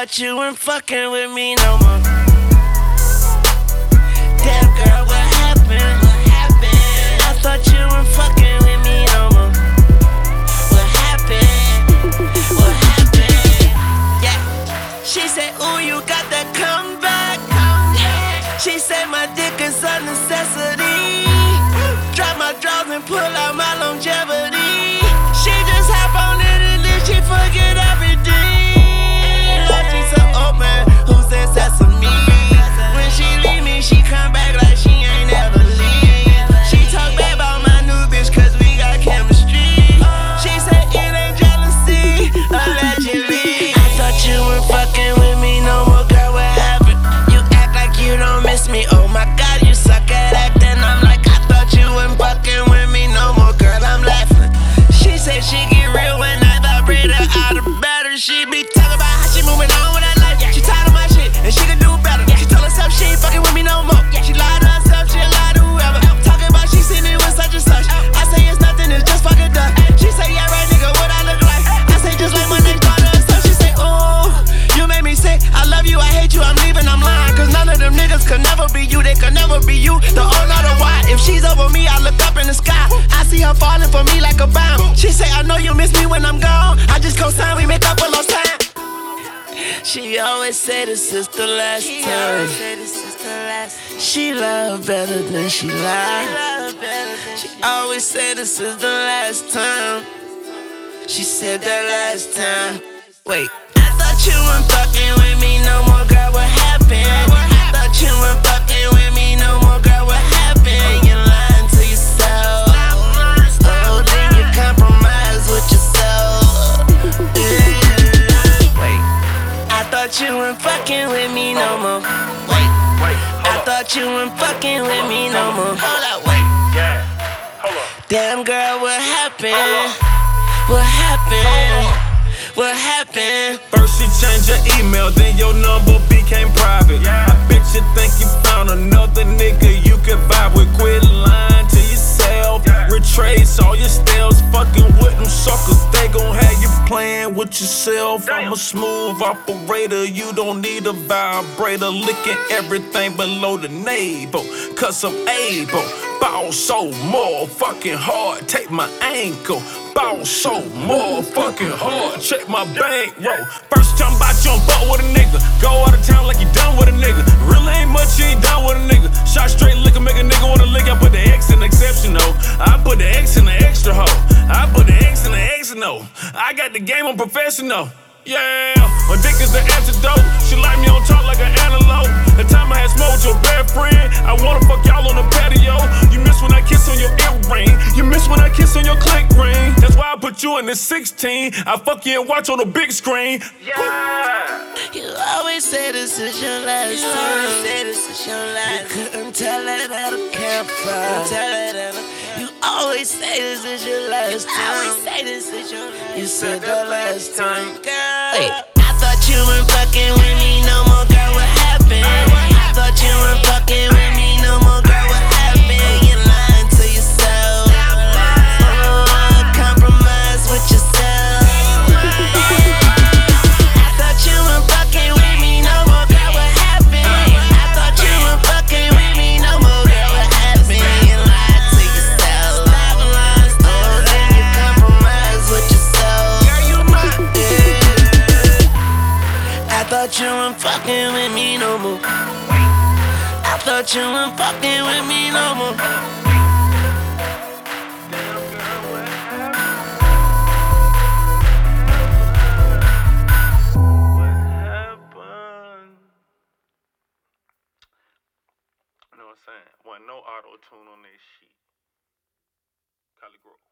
thought you weren't fucking with me no more. Damn girl, what happened? I thought you weren't fucking with me no more. What happened? What happened? Yeah. She said, ooh, you got that comeback. She said my dick is a necessity. Drop my drawers and pull out my longevity. She just hop on it and then she forget everything. Like she said, oh man, who said sesame? When she leave me, she come back like she ain't ever leave. She talk bad about my new bitch cause we got chemistry. She said it ain't jealousy, allegedly. I thought you weren't fucking with me no more, girl, what happened? You act like you don't miss me, oh my god, you suck at acting. I'm like, I thought you weren't fucking with me no more, girl, I'm laughing. She said she get real when I vibrate her out of battery. She be talking about how she moving on with her life. She tired of my shit and she can do better. She told herself she ain't fucking with me no more. She lied to herself, she lied to whoever. Talking about she seen me with such and such. I say it's nothing, it's just fucking done. She say, yeah right nigga, what I look like? I say just like my next daughter or so. She say, ooh, you made me sick. I love you, I hate you, I'm leaving, I'm lying. Cause none of them niggas could never be you. They could never be you. The O not the Y. If she's over me, I look up in the sky. I see her falling for me like a bomb. She say, I know you miss me when I'm gone. I just co-sign, we make up a lost time. She always say this is the last time. She love better than she lie. She always say this is the last time. She said that last time. Wait, I thought you weren't fucking with me no more, girl, what happened? I thought you weren't fucking with me no more, girl, what happened? You're lying to yourself. Oh, then you compromise with yourself. Wait, I thought you weren't fucking with me no more. Wait, I thought you weren't fucking with me no more. Hold up, wait. Damn girl, what happened? What happened? What happened? First you changed your email, then your number became private. I bet you think you found another nigga you could vibe with. Quit lying to yourself. Retrace all your styles, fucking with them suckers. They gon' have you playing with yourself. I'm a smooth operator, you don't need a vibrator. Licking everything below the navel, cause I'm able. Bow so more fucking hard, take my ankle. Bow so more fucking hard, check my bankroll. First time about you on butt with a nigga. Go out of town like you done with a nigga. Really ain't much, you ain't done with a nigga. Shot straight liquor, make a nigga wanna lick. I put the X in the exceptional. I put the X in the extra hoe. I put the X in the X and O. I got the game, I'm professional. Yeah, my dick is the antidote. She like me on top like an antelope. The time I had smoke with your bad friend, I wanna fuck y'all on the patio. You miss when I kiss on your earring. You miss when I kiss on your click ring. That's why I put you in the 16. I fuck you and watch on the big screen. Yeah. You always say this is your last time. You couldn't tell it at a campfire. You always say this is your last time. You said that last time, girl. Wait, I thought you weren't fucking with me no more, girl, what happened? I thought you weren't fucking with me no more, girl, what happened? You're lying to yourself. Oh, compromise with yourself. I thought you weren't fucking with me no more, girl, what happened? I thought you weren't fucking with me no more, girl, what happened? You lied to yourself. Oh, then you compromise with yourself. Girl, you mine. I thought you weren't fucking with me no more. I thought you weren't fucking with me no more. You know what I'm saying? Wasn't no auto tune on this shit. Cali Grove.